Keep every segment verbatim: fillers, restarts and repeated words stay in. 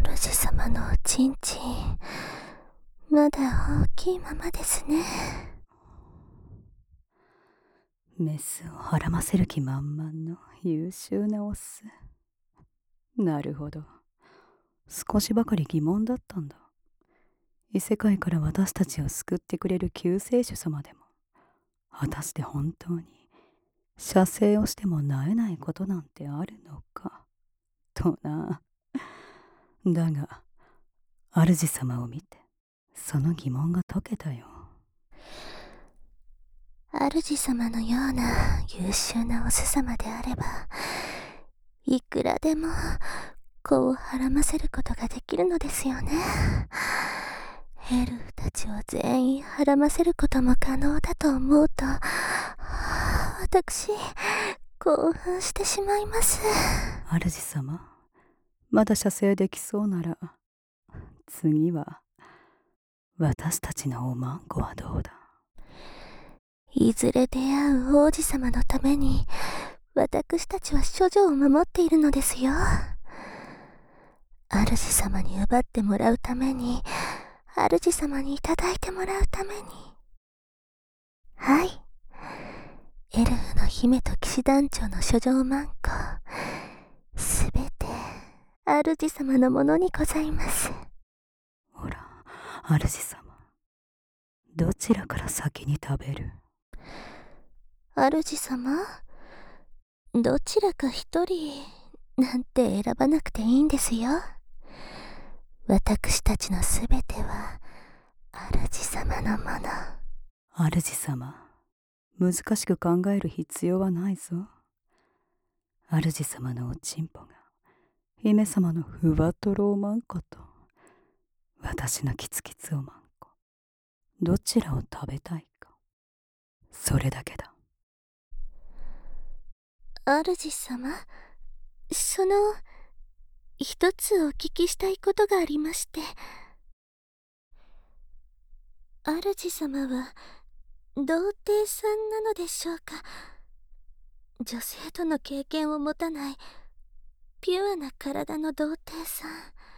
主様のおちんちん、まだ大きいままですね。 メスをはらませる気満々の優秀なオス。なるほど。少しばかり疑問だったんだ。異世界から私たちを救ってくれる救世主様でも、果たして本当に射精をしても萎えないことなんてあるのかとな。だが主様を見てその疑問が解けたよ。 主様のような優秀なオス様であれば、いくらでも子をはらませることができるのですよね。エルフたちを全員はらませることも可能だと思うと、私興奮してしまいます。 主様、まだ射精できそうなら、次は私たちのおまんこはどうだ。 いずれ出会う王子様のために、私たちは処女を守っているのですよ。主様に奪ってもらうために、主様にいただいてもらうために。はい。エルフの姫と騎士団長の処女マンコ、すべて主様のものにございます。 ほら、主様、どちらから先に食べる？ 主様、どちらか一人なんて選ばなくていいんですよ。私たちのすべては主様のもの。 主様、難しく考える必要はないぞ。主様のおちんぽが姫様のふわとろおまんこと私のキツキツおまんこ、どちらを食べたいか、それだけだ。 主様、その一つお聞きしたいことがありまして。主様は童貞さんなのでしょうか。女性との経験を持たないピュアな体の童貞さん。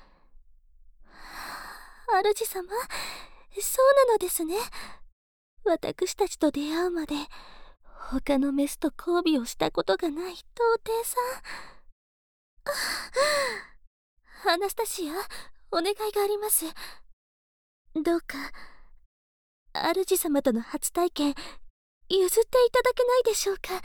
主様、そうなのですね。私たちと出会うまで他のメスと交尾をしたことがない童貞さん。アナスタシア、お願いがあります。どうか主様との初体験譲っていただけないでしょうか。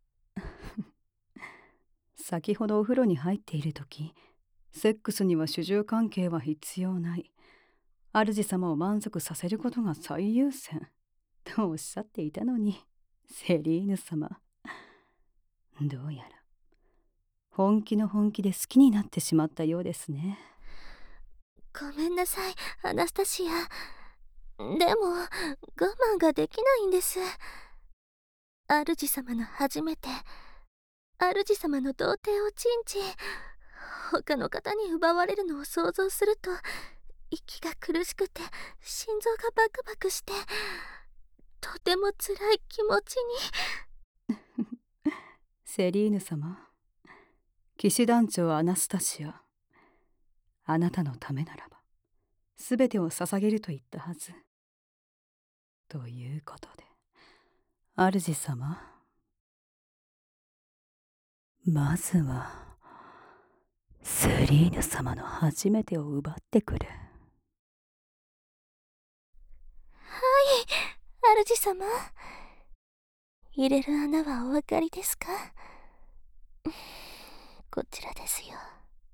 先ほどお風呂に入っている時、セックスには主従関係は必要ない、主様を満足させることが最優先とおっしゃっていたのに、セリーヌ様、どうやら本気の本気で好きになってしまったようですね。 ごめんなさい、アナスタシア。でも我慢ができないんです。主様の初めて、主様の童貞おちんちん、他の方に奪われるのを想像すると息が苦しくて心臓がバクバクして、とても辛い気持ちに。 セリーヌ様、騎士団長アナスタシア、あなたのためならば全てを捧げると言ったはず。ということで、主様、まずはセリーヌ様の初めてを奪ってくる。 はい、主様。入れる穴はお分かりですか？こちらですよ。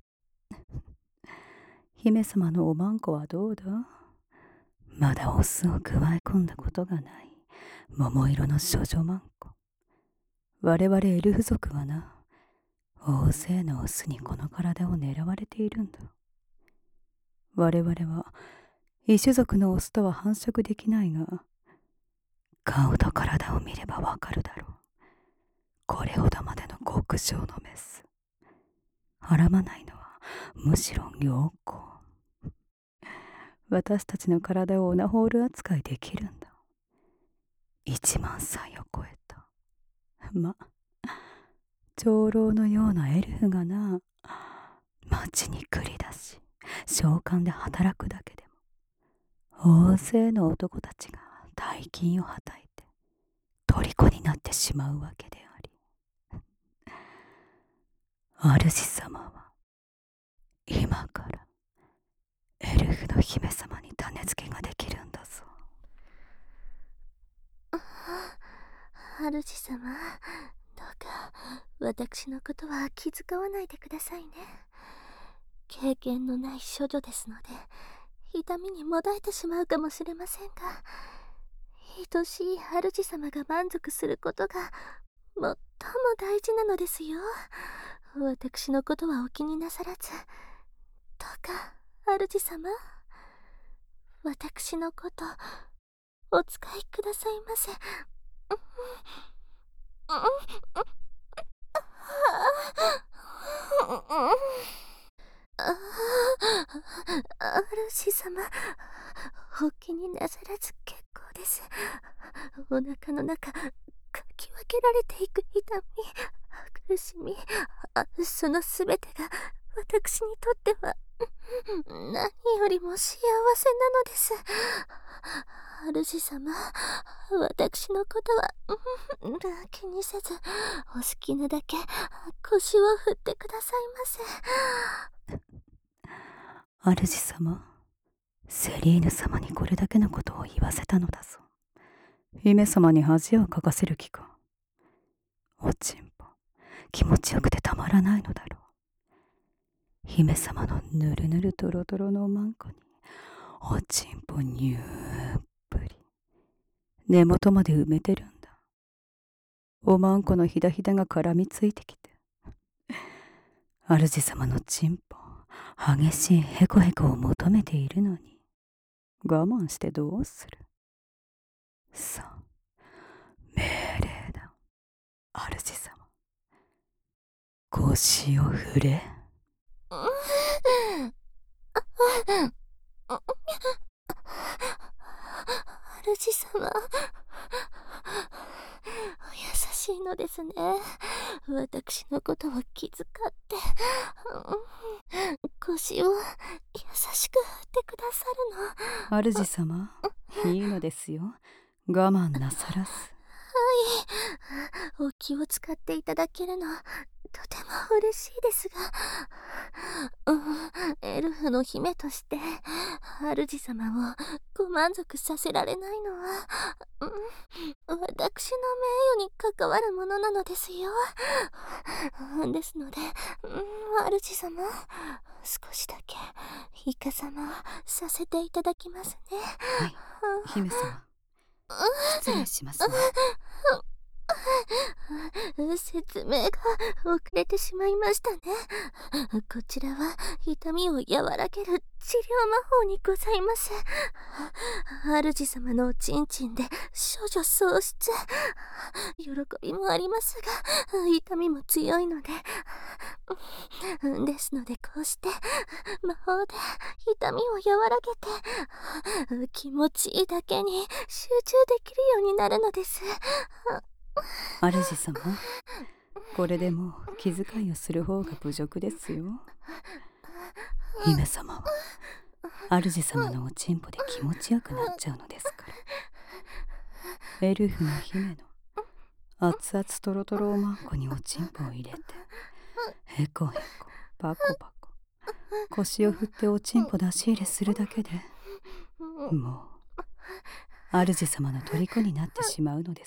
姫様のおまんこはどうだ？まだオスを加え込んだことがない桃色の処女まんこ。我々エルフ族はな、大勢のオスにこの体を狙われているんだ。我々は異種族のオスとは繁殖できないが、顔と体を見ればわかるだろう。これほどまでの極上のメス。はらまないのはむしろ良好。私たちの体をオナホール扱いできるんだ。一万歳を超えた。ま、長老のようなエルフがな、町に繰り出し、 召喚で働くだけでも大勢の男たちが大金をはたいて虜になってしまうわけであり、主様は今からエルフの姫様に種付けができるんだぞ。 主様、どうか私のことは気遣わないでくださいね。経験のない処女ですので、痛みにもだえてしまうかもしれませんが、愛しい主様が満足することが最も大事なのですよ。私のことはお気になさらず、どうか主様、私のことお使いくださいませ。主様、お気になさらず結構です。お腹の中かき分けられていく痛み、苦しみ、そのすべてが私にとっては何よりも幸せなのです。主様、私のことは気にせずお好きなだけ腰を振ってくださいませ。 主様、セリーヌ様にこれだけのことを言わせたのだぞ。姫様に恥をかかせる気か。おちんぽ、気持ちよくてたまらないのだろう。姫様のぬるぬるとろとろのおまんこにおちんぽにゅーっぷり根元まで埋めてるんだ。おまんこのひだひだが絡みついてきて、主様のちんぽ激しいヘコヘコを求めているのに我慢してどうする。さあ、命令だ。主様、腰を振れ。 主様、お優しいのですね。私のことを気遣って腰を優しく振ってくださるの。 主様、いいのですよ、我慢なさらず。 はい、お気を使っていただけるのとても嬉しいですが、うん、エルフの姫として主様をご満足させられないのは、うん、私の名誉に関わるものなのですよ。ですので、うん、主様、少しだけいかさまさせていただきますね。 はい、姫様、失礼しますね。 説明が遅れてしまいましたね。こちらは痛みを和らげる治療魔法にございます。主様のおちんちんで処女喪失、喜びもありますが痛みも強いので、ですのでこうして魔法で痛みを和らげて気持ちいいだけに集中できるようになるのです。 主様、これでもう気遣いをする方が侮辱ですよ。姫様は主様のおちんぽで気持ちよくなっちゃうのですから。エルフの姫の熱々とろとろおまんこにおちんぽを入れて、へこへこパコパコ腰を振っておちんぽ出し入れするだけで、もう主様の虜になってしまうのです。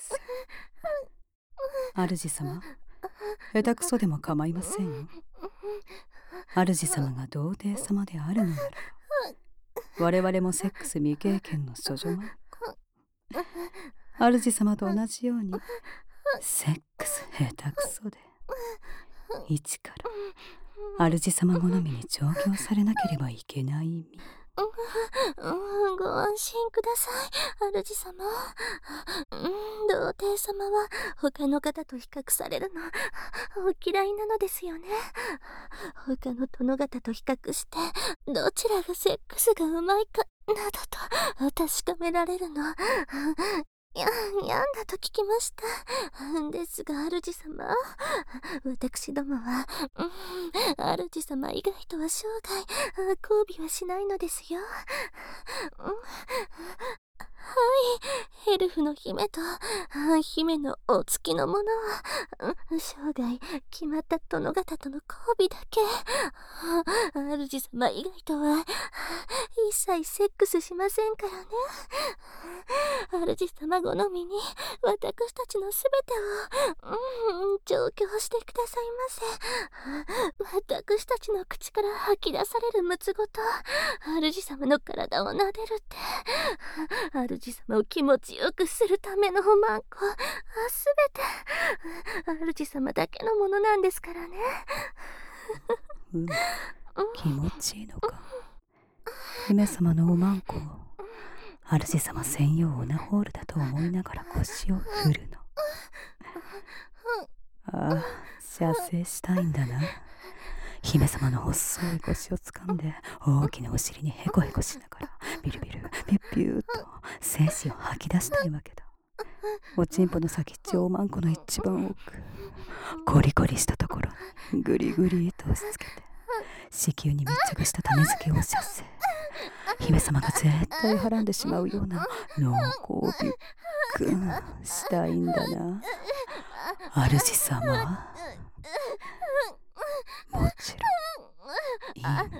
主様、下手くそでも構いませんよ。主様が童貞様であるのならば、我々もセックス未経験の処女マンコ、主様と同じようにセックス下手くそで一から主様好みに調教されなければいけない身。 うん、ご安心ください、主様。うん、童貞様は他の方と比較されるのお嫌いなのですよね。他の殿方と比較してどちらがセックスがうまいかなどと確かめられるのや、病んだと聞きました。ですが、主様、私どもは、うん、主様以外とは生涯、交尾はしないのですよ。うん、はい、エルフの姫と、姫のお付きの者は、うん、生涯、決まった殿方との交尾だけ。主様以外とは、一切セックスしませんからね。主様好みに私たちのすべてを、うん、調教してくださいませ。私たちの口から吐き出されるむつごと主様の体を撫でるって主様を気持ちよくするためのおまんこ、すべて主様だけのものなんですからね。 うん、気持ちいいのか。姫様のおまんこを主様専用オナホールだと思いながら腰を振るの。ああ、射精したいんだな。姫様の細い腰を掴んで大きなお尻にヘコヘコしながらビルビルピュッピューっと精子を吐き出したいわけだ。おちんぽの先っちょをおまんこの一番奥、コリコリしたところにグリグリと押し付けて子宮に密着した種付けを射精。姫様が絶対はらんでしまうような濃厚ビュックンしたいんだな。主様、もちろんいいんだ。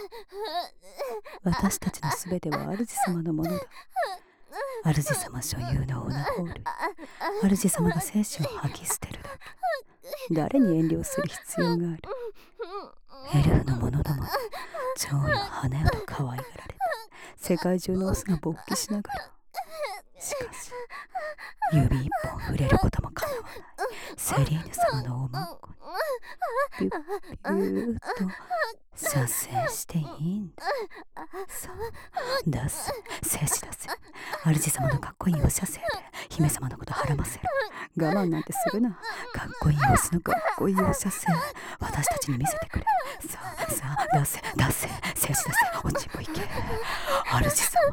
私たちのすべては主様のものだ。主様所有のオナホール、主様が精子を吐き捨てるだけ。誰に遠慮する必要がある。エルフの者どもに蝶よ花よと可愛がられて世界中のオスが勃起しながら、しかし指一本触れることもかなわないセリーヌ様のおまんこにピュッピューっと射精していいんだ。さあ出せ、精子出せ。主様のかっこいいお射精で姫様のことはらませる。我慢なんてするな。かっこいいオスのかっこいいお射精、私たちに見せてくれ。さあさあ出せ出せ、精子出せ。おちんぽいけ、主様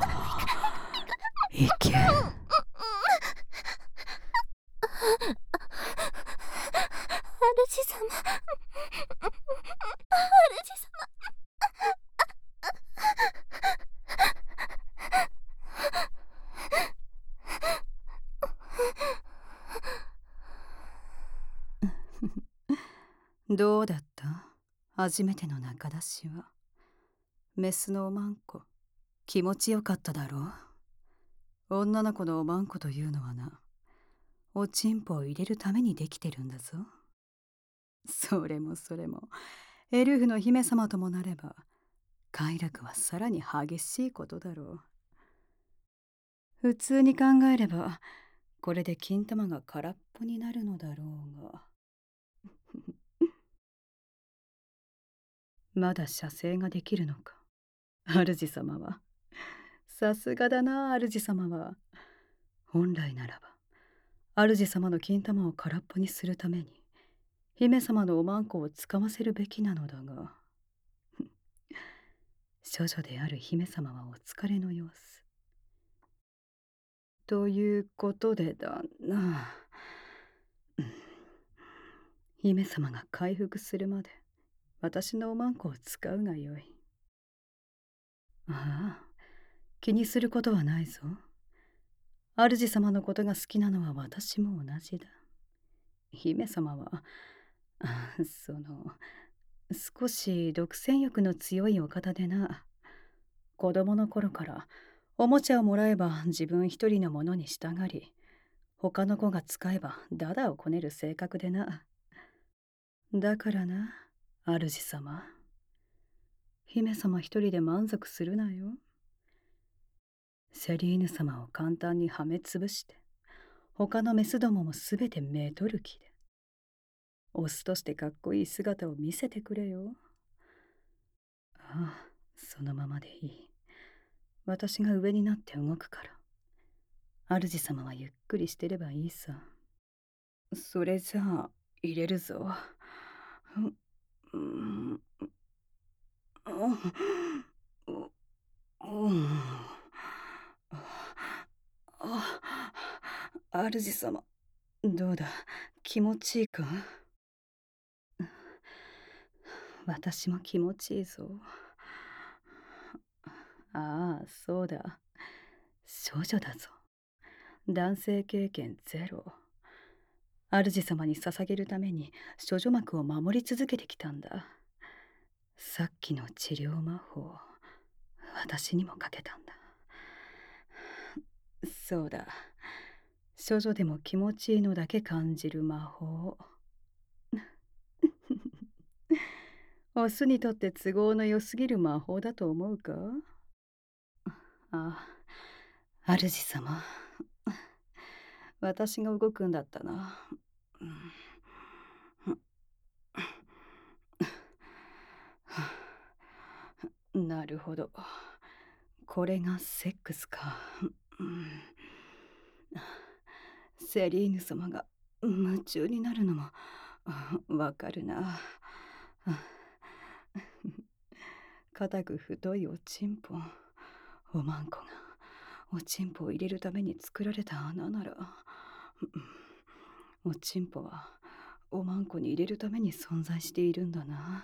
いけ。 主様、主様。 どうだった？初めての仲出しは。メスのおまんこ、気持ちよかっただろう？女の子のおまんこというのはな、おちんぽを入れるためにできてるんだぞ。それもそれも、エルフの姫様ともなれば、快楽はさらに激しいことだろう。普通に考えれば、これで金玉が空っぽになるのだろうが。まだ射精ができるのか、主様は。さすがだな、主様は。本来ならば、主様の金玉を空っぽにするために、姫様のおまんこを使わせるべきなのだが。処女である姫様はお疲れの様子。ということでだな。姫様が回復するまで、私のおまんこを使うがよい。ああ、気にすることはないぞ。主様のことが好きなのは私も同じだ。姫様は、あその、少し独占欲の強いお方でな。子供の頃からおもちゃをもらえば自分一人のものに従り、他の子が使えばダダをこねる性格でな。だからな、主様。姫様一人で満足するなよ。セリーヌ様を簡単にはめつぶして、他のメスどももすべてめとる気で、オスとしてかっこいい姿を見せてくれよ。ああ、そのままでいい。私が上になって動くから。主様はゆっくりしてればいいさ。それじゃあ、入れるぞ。うん、うん、うん、あ、 主様、どうだ、気持ちいいか？私も気持ちいいぞ。ああ、そうだ。少女だぞ。男性経験ゼロ。主様に捧げるために処女膜を守り続けてきたんだ。さっきの治療魔法、私にもかけたんだ。そうだ。処女でも気持ちいいのだけ感じる魔法。オスにとって都合の良すぎる魔法だと思うか？ああ、主様。私が動くんだったな。なるほど。これがセックスか。セリーヌ様が夢中になるのもわかるな。硬く太いおちんぽ、おまんこがおちんぽを入れるために作られた穴なら、おちんぽはおまんこに入れるために存在しているんだな。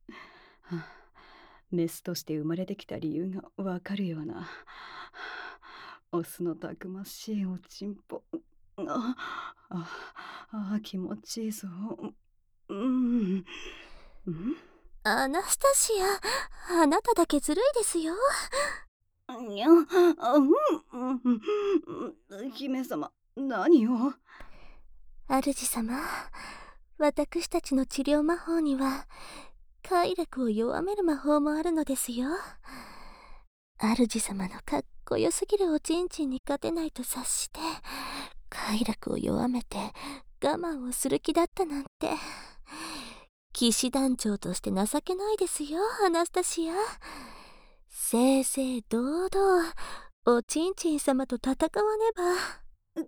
メスとして生まれてきた理由がわかるような。オスのたくましいおちんぽ。ああ、あ、気持ちいいぞ。うん。うん。 アナスタシア、あなただけずるいですよ。 いや、あ、うん、うん、姫様、何を？ 主様、私たちの治療魔法には快楽を弱める魔法もあるのですよ。主様のかっこよすぎるおちんちんに勝てないと察して快楽を弱めて我慢をする気だったなんて、騎士団長として情けないですよ、アナスタシア。正々堂々おちんちん様と戦わねば。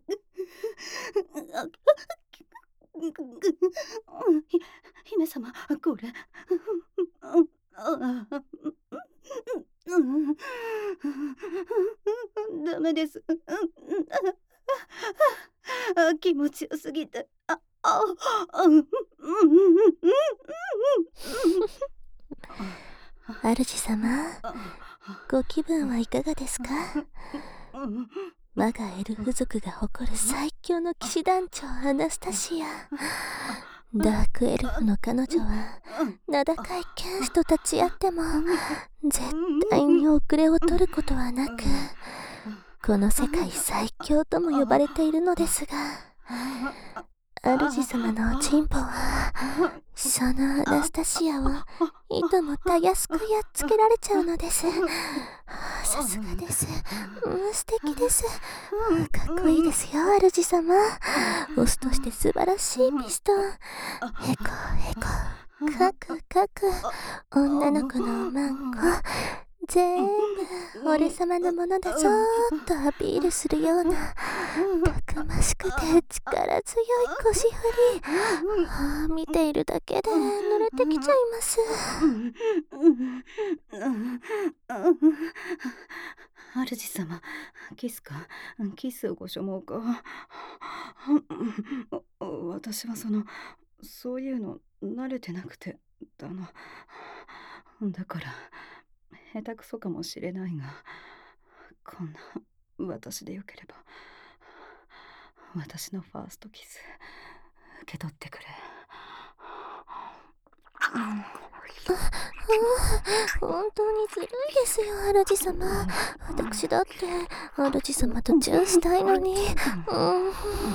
ひ姫様、これ。ダメです。気持ちよすぎて。あ、あ、 主様、ご気分はいかがですか？我がエルフ族が誇る最強の騎士団長アナスタシア。ダークエルフの彼女は名高い剣士と立ち会っても絶対に遅れを取ることはなく、この世界最強とも呼ばれているのですが、主様のおちんぽはそのアナスタシアをいともたやすくやっつけられちゃうのです。さすがです。うん、素敵です。かっこいいですよ、主様。オスとして素晴らしいピストン。へこへこ、かくかく、女の子のおまんこ、全部俺様のものだぞーっとアピールするようなたくましくて力強い腰振り。ああ、見ているだけで濡れてきちゃいます。 主様、キスか？キスをご所望か？私はそのそういうの慣れてなくてだな。だから下手くそかもしれないが、こんな私でよければ私のファーストキス受け取ってくれ。 本当にずるいですよ、主様。私だって主様とチューしたいのに。うん、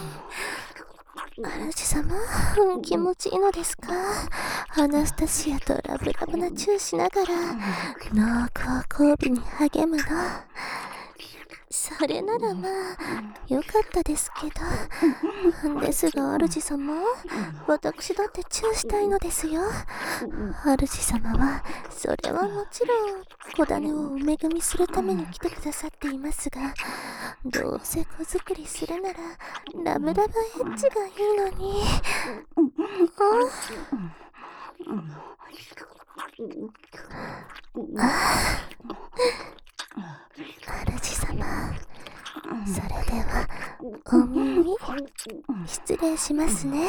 主様、気持ちいいのですか？アナスタシアとラブラブなチューしながら濃厚交尾に励むの。それならまあよかったですけど、ですが主様、私だってチューしたいのですよ。主様はそれはもちろん子種をお恵みするために来てくださっていますが、どうせ子作りするならラブラブエッジがいいのに。主様、それではお耳失礼しますね。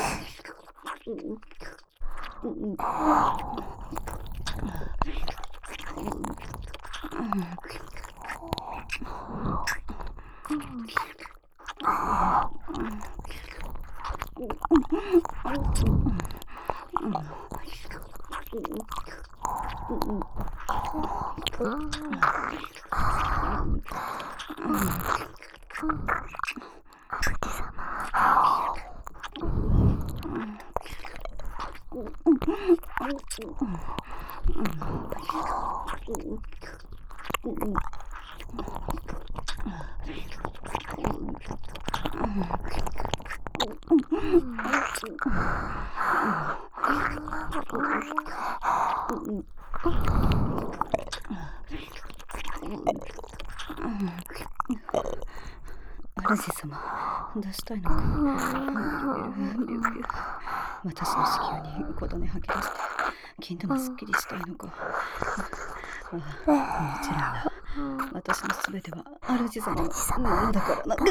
主様、出したいのか。ビュービュービュー。私の子宮に小種吐き出して金玉すっきりしたいのか。ああ、もちろんだ。私のすべては主様のものだからな。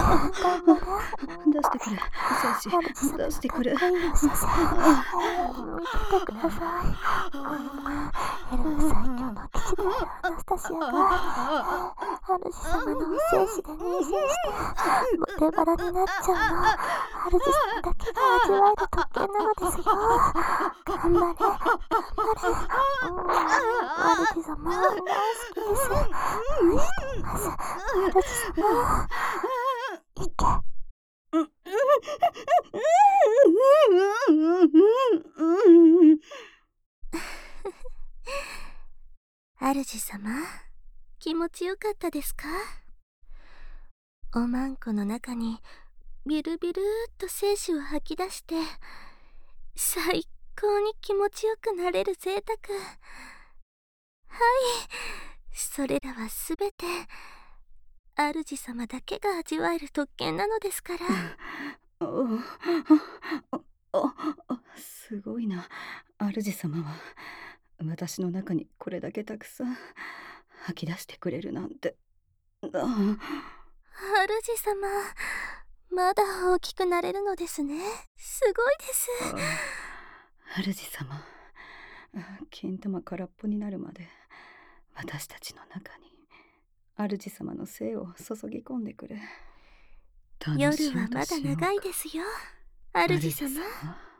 出してくれ、精子、出してくれ。 見てください。エルフ最強の騎士であるアナスタシアが主様の精子で妊娠してボテバラになっちゃうのを主様だけが味わえる特権なのですよ。頑張れ、頑張れ。主様大好きです。愛しています。主様いけ。主様、気持ちよかったですか？おまんこの中にビルビルーっと精子を吐き出して最高に気持ちよくなれる贅沢。はい、それらはすべて主様だけが味わえる特権なのですから。 すごいな。主様は私の中にこれだけたくさん吐き出してくれるなんて。 主様、まだ大きくなれるのですね。すごいです。 主様、金玉空っぽになるまで私たちの中に主様の精を注ぎ込んでくれ。 夜はまだ長いですよ、主様。